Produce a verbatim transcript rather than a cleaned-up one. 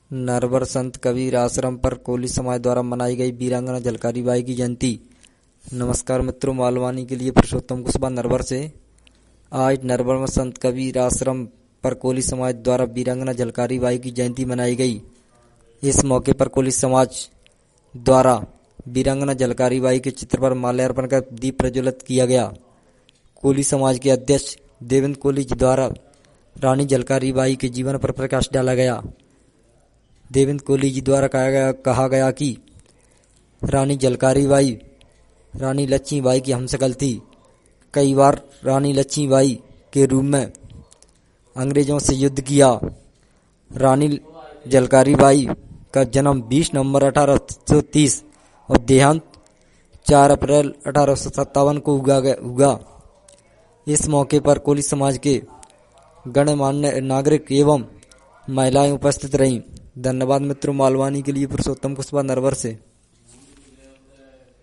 नरवर संत कबीर आश्रम पर कोली समाज द्वारा मनाई गई वीरांगना झलकारी बाई की जयंती। नमस्कार मित्रों, मालवानी के लिए पुरुषोत्तम कुशवाहा नरवर से। आज नरवर में संत कबीर आश्रम पर कोली समाज द्वारा वीरांगना झलकारी बाई की जयंती मनाई गई। इस मौके पर कोली समाज द्वारा वीरांगना झलकारी बाई के चित्र पर माल्यार्पण कर दीप प्रज्वलित किया गया। कोली समाज के अध्यक्ष देवेंद्र कोली जी द्वारा रानी झलकारी बाई के जीवन पर प्रकाश डाला गया। देवेंद्र कोली जी द्वारा कहा गया, कहा गया कि रानी झलकारी बाई रानी लक्ष्मीबाई की हमशक्ल थी। कई बार रानी लक्ष्मीबाई के रूप में अंग्रेजों से युद्ध किया। रानी झलकारी बाई का जन्म बीस नवंबर अठारह सौ तीस और देहांत चार अप्रैल अठारह सौ सत्तावन को हुआ। इस मौके पर कोली समाज के गणमान्य नागरिक एवं महिलाएं उपस्थित रहीं। धन्यवाद मित्रों, मालवानी के लिए पुरुषोत्तम कुशवाहा नरवर से।